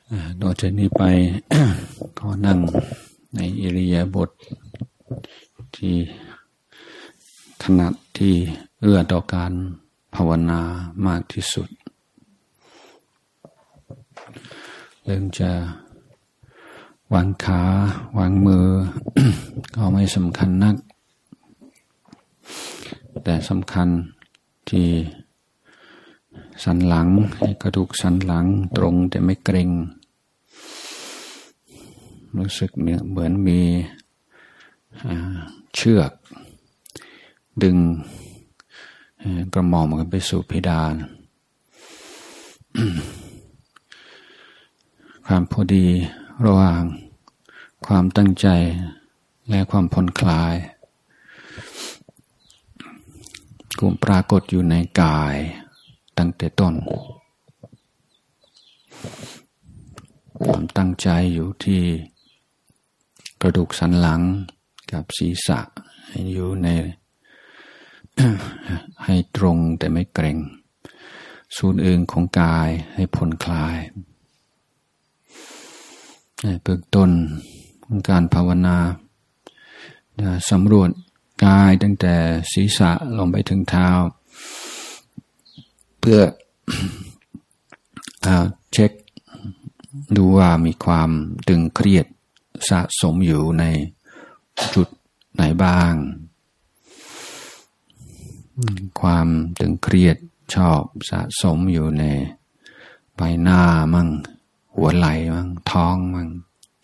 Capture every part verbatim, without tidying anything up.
ต่อจากนี้ไป ขอนั่งในอิริยาบถที่ถนัดที่เอื้อต่อการภาวนามากที่สุดเรื่องจะวางขาวางมือ ก็ไม่สำคัญนักแต่สำคัญที่สันหลังให้กระดูกสันหลังตรงแต่ไม่เกร็งรู้สึกเนี่ยเหมือนมีเชือกดึงกระหม่อมกันไปสู่เพดาน ความพอดีระหว่างความตั้งใจและความผ่อนคลายกุมปรากฏอยู่ในกายตั้งแต่ต้นความตั้งใจอยู่ที่กระดูกสันหลังกับศีรษะให้อยู่ใน ให้ตรงแต่ไม่เกร็งส่วนอื่นของกายให้ผ่อนคลายในเบื้องต้นของการภาวนาสำรวจกายตั้งแต่ศีรษะลงไปถึงเท้าเพื่อ เช็คดูว่ามีความตึงเครียดสะสมอยู่ในจุดไหนบ้างความตึงเครียดชอบสะสมอยู่ในใบหน้ามั่งหัวไหล่มั่งท้องมั่ง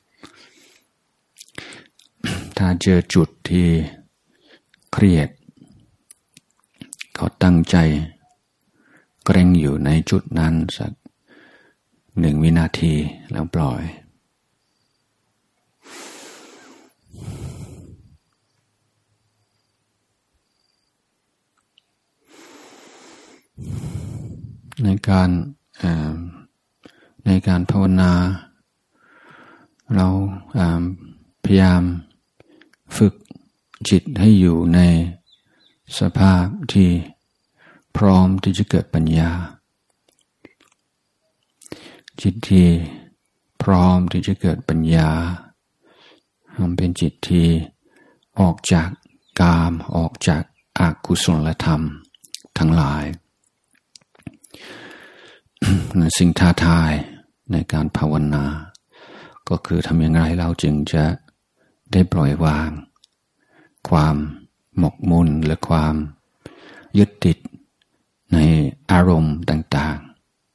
ถ้าเจอจุดที่เครียดก็ตั้งใจเกร็งอยู่ในจุดนั้นสักหนึ่งวินาทีแล้วปล่อยในการในการภาวนาเราพยายามฝึกจิตให้อยู่ในสภาพที่พร้อมที่จะเกิดปัญญาจิตที่พร้อมที่จะเกิดปัญญามันเป็นจิตที่ออกจากกามออกจากอกุศลธรรมทั้งหลาย สิ่งท้าทายในการภาวนาก็คือทำอย่างไรเราจึงจะได้ปล่อยวางความหมกมุ่นหรือความยึดติดในอารมณ์ต่าง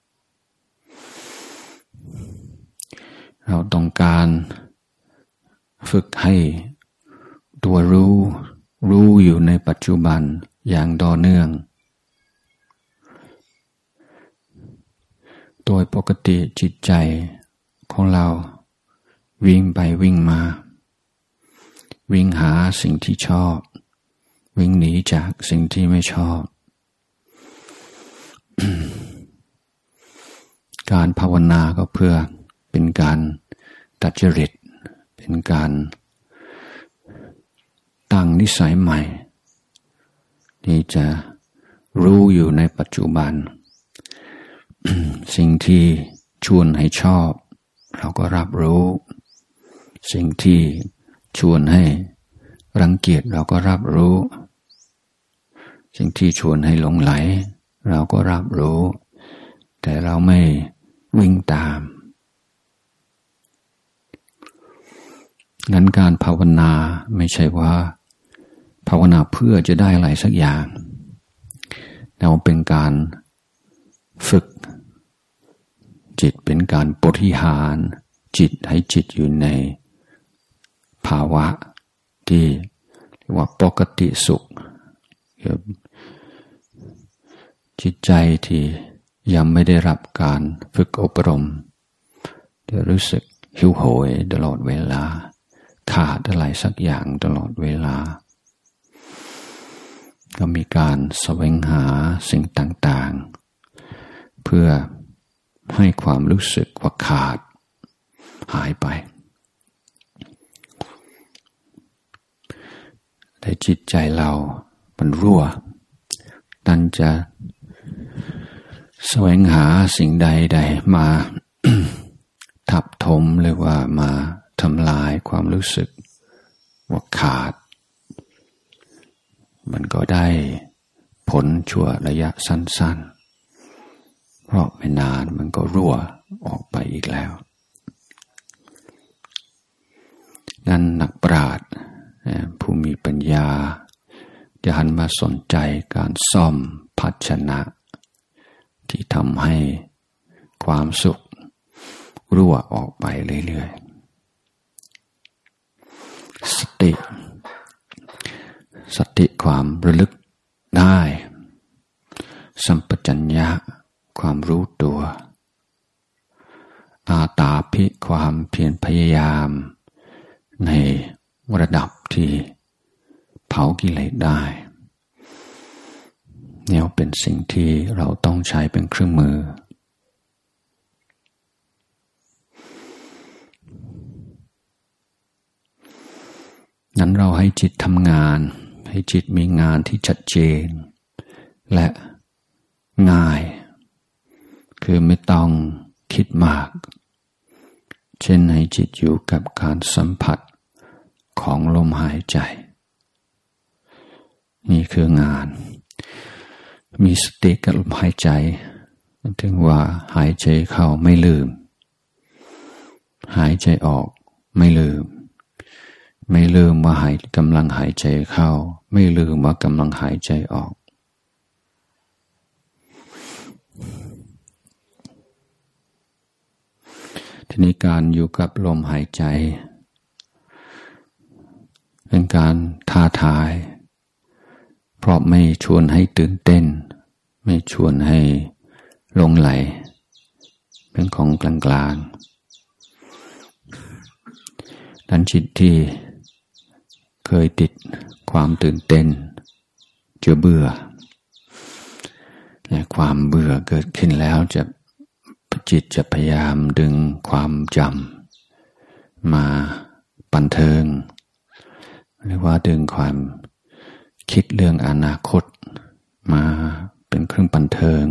ๆเราต้องการฝึกให้ตัวรู้รู้อยู่ในปัจจุบันอย่างต่อเนื่องโดยปกติจิตใจของเราวิ่งไปวิ่งมาวิ่งหาสิ่งที่ชอบวิ่งหนีจากสิ่งที่ไม่ชอบ การภาวนาก็เพื่อเป็นการตัดจริตเป็นการตั้งนิสัยใหม่ที่จะรู้อยู่ในปัจจุบัน สิ่งที่ชวนให้ชอบเราก็รับรู้สิ่งที่ชวนให้รังเกียจเราก็รับรู้สิ่งที่ชวนให้หลงไหลเราก็รับรู้แต่เราไม่วิ่งตามงั้นการภาวนาไม่ใช่ว่าภาวนาเพื่อจะได้อะไรสักอย่างแต่เป็นการฝึกจิตเป็นการบริหารจิตให้จิตอยู่ในภาวะที่เรียกว่าปกติสุขจิตใจที่ยังไม่ได้รับการฝึกอบรมจะรู้สึกหิวโหยตลอดเวลาขาดอะไรสักอย่างตลอดเวลาก็มีการแสวงหาสิ่งต่างๆเพื่อให้ความรู้สึกว่าขาดหายไปแต่จิตใจเรามันรั่วดันจะแสวงหาสิ่งใดๆมาทับถมหรือว่ามาทำลายความรู้สึกว่าขาดมันก็ได้ผลชั่วระยะสั้นๆเพราะไม่นานมันก็รั่วออกไปอีกแล้วนั้นนักปราชญ์ผู้มีปัญญาจะหันมาสนใจการซ่อมภาชนะที่ทำให้ความสุขรั่วออกไปเรื่อยๆสติสติความระลึกได้สัมปชัญญะความรู้ตัวอาตาภิความเพียรพยายามในระดับที่เผากิเลสได้เนี่ยเป็นสิ่งที่เราต้องใช้เป็นเครื่องมือนั้นเราให้จิตทำงานให้จิตมีงานที่ชัดเจนและง่ายคือไม่ต้องคิดมากเช่นให้จิตอยู่กับการสัมผัสของลมหายใจนี่คืองานมีสติกับลมหายใจถึงว่าหายใจเข้าไม่ลืมหายใจออกไม่ลืมไม่ลืมว่าหายกำลังหายใจเข้าไม่ลืมว่ากำลังหายใจออกทีนี้การอยู่กับลมหายใจเป็นการท้าทายเพราะไม่ชวนให้ตื่นเต้นไม่ชวนให้หลงไหลเป็นของกลางๆดังจิตที่เคยติดความตื่นเต้นจะเบื่อและความเบื่อเกิดขึ้นแล้วจะจิตจะพยายามดึงความจำมาบันเทิงหรือว่าดึงความคิดเรื่องอนาคตมาเป็นเครื่องบันเทิง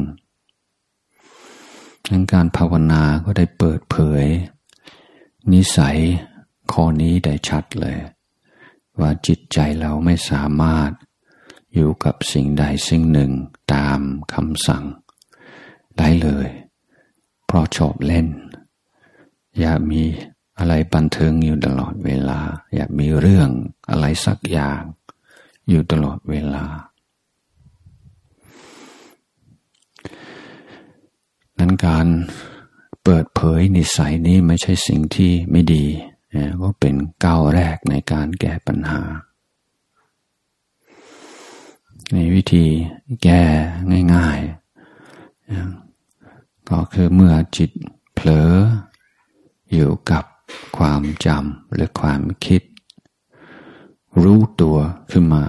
ดังการภาวนาก็ได้เปิดเผยนิสัยข้อนี้ได้ชัดเลยว่าจิตใจเราไม่สามารถอยู่กับสิ่งใดสิ่งหนึ่งตามคำสั่งได้เลยเพราะชอบเล่นอยากมีอะไรบันเทิงอยู่ตลอดเวลาอยากมีเรื่องอะไรสักอย่างอยู่ตลอดเวลานั้นการเปิดเผยนิสัยนี้ไม่ใช่สิ่งที่ไม่ดีก็เป็นก้าวแรกในการแก้ปัญหาในวิธีแก้ง่ายๆก็คือเมื่อจิตเผลออยู่กับความจำหรือความคิดรู้ตัวขึ้นมา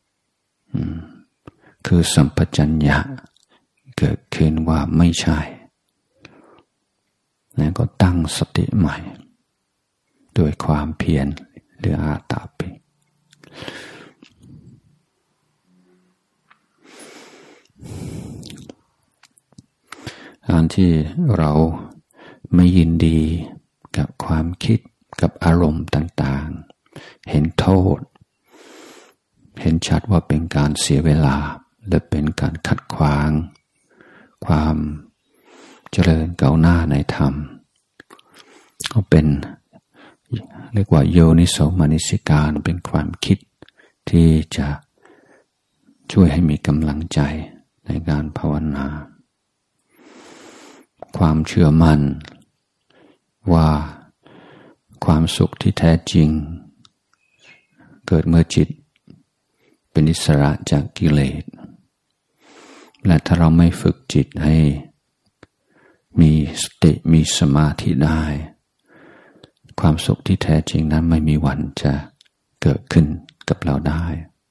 คือสัมปชัญญะเกิดขึ้นว่าไม่ใช่แล้วก็ตั้งสติใหม่โดยความเพียรหรืออาตาปิการที่เราไม่ยินดีกับความคิดกับอารมณ์ต่างๆเห็นโทษเห็นชัดว่าเป็นการเสียเวลาและเป็นการขัดขวางความเจริญก้าวหน้าในธรรมก็เป็นเรียกว่าโยนิโสมนสิการเป็นความคิดที่จะช่วยให้มีกำลังใจในการภาวนาความเชื่อมั่นว่าความสุขที่แท้จริงเกิดเมื่อจิตเป็นอิสระจากกิเลสและถ้าเราไม่ฝึกจิตให้มีสติมีสมาธิได้ความสุขที่แท้จริงนั้นไม่มีวันจะเกิดขึ้นกับเราได้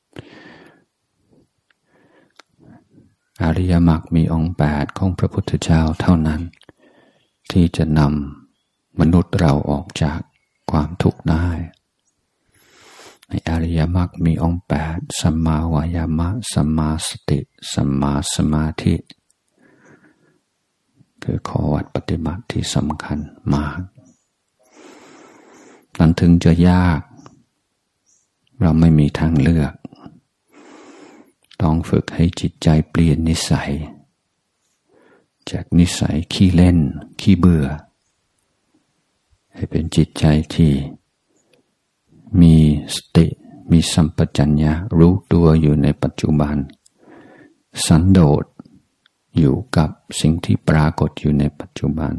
อริยมรรคมีองค์แปดของพระพุทธเจ้าเท่านั้นที่จะนำมนุษย์เราออกจากความทุกข์ได้ในอริยมรรคมีองค์แปดสัมมาวายามะสัมมาสติสัมมาสมาธิคือข้อวัดปฏิบัติที่สำคัญมากนั้นถึงจะยากเราไม่มีทางเลือกต้องฝึกให้จิตใจเปลี่ยนนิสัยจากนิสัยขี้เล่นขี้เบื่อให้เป็นจิตใจที่มีสติมีสัมปชัญญะรู้ตัวอยู่ในปัจจุบันสันโดษอยู่กับสิ่งที่ปรากฏอยู่ในปัจจุบัน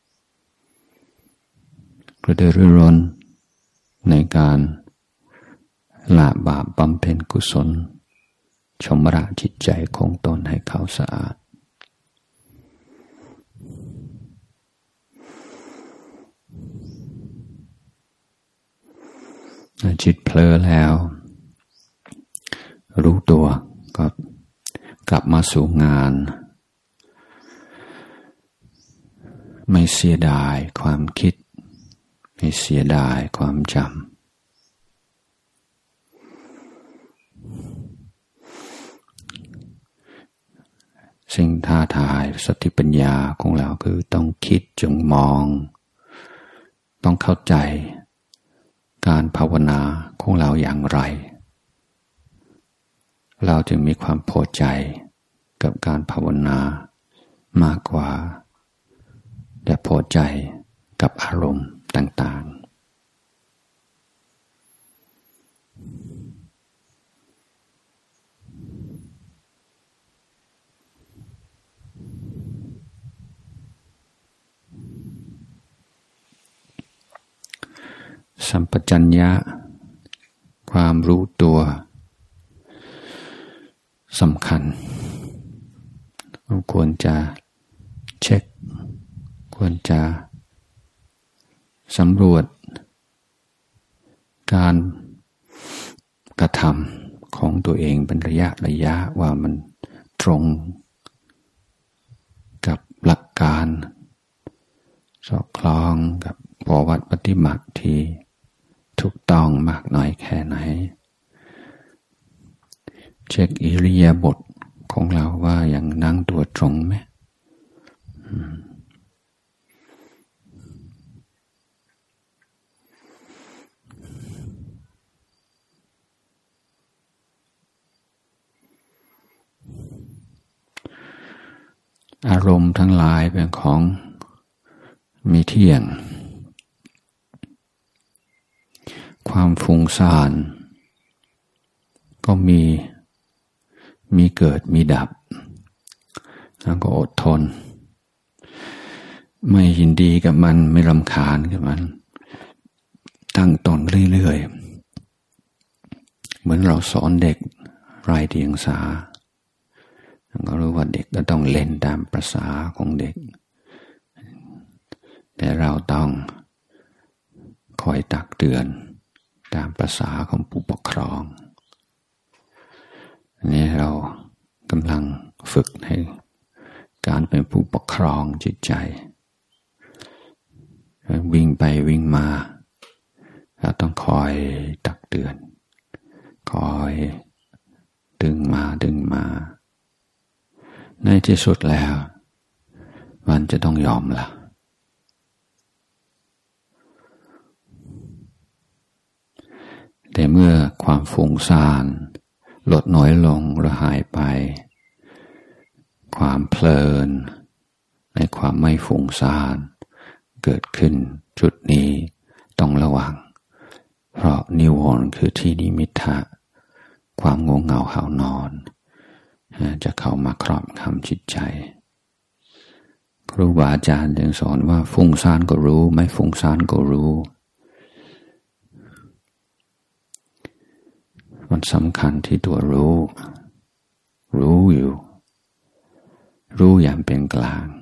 กระตือรือร้นในการละบาปบำเพ็ญกุศลชำระจิตใจของตนให้เขาสะอาดจิตเผลอแล้วรู้ตัวก็กลับมาสู่งานไม่เสียดายความคิดไม่เสียดายความจำสิ่งท้าทายสติปัญญาของเราคือต้องคิดจงมองต้องเข้าใจการภาวนาของเราอย่างไรเราจึงมีความพอใจกับการภาวนามากกว่าแต่พอใจกับอารมณ์ต่างๆสัมปชัญญะความรู้ตัวสำคัญควรจะเช็คควรจะสำรวจการกระทำของตัวเองเป็นระยะระยะว่ามันตรงกับหลักการสอดคล้องกับประวัติปฏิบัติที่ถูกต้องมากน้อยแค่ไหนเช็คอิริยาบถของเราว่ายังนั่งตัวตรงไหมอารมณ์ทั้งหลายเป็นของมีเที่ยงความฟุ้งซ่านก็มีมีเกิดมีดับแล้วก็อดทนไม่ยินดีกับมันไม่รำคาญกับมันตั้งตนเรื่อยๆเหมือนเราสอนเด็กไร้เดียงสาก็รู้ว่าเด็กก็ต้องเล่นตามประสาของเด็กแต่เราต้องคอยตักเตือนตามประสาของผู้ปกครองนี่เรากำลังฝึกให้การเป็นผู้ปกครองจิตใจวิ่งไปวิ่งมาเราต้องคอยตักเตือนคอยดึงมาดึงมาในที่สุดแล้วมันจะต้องยอมละแต่เมื่อความฟุ้งซ่านลดน้อยลงหรือหายไปความเพลินในความไม่ฟุ้งซ่านเกิดขึ้นจุดนี้ต้องระวังเพราะนิวรณ์คือที่นิมิตถะความง่วงเหงาหาวนอนจะเข้ามาครอบงำจิตใจครูบาอาจารย์จึงสอนว่าฟุ้งซ่านก็รู้ไม่ฟุ้งซ่านก็รู้มันสำคัญที่ตัวรู้รู้อยู่รู้อย่างเป็นกลาง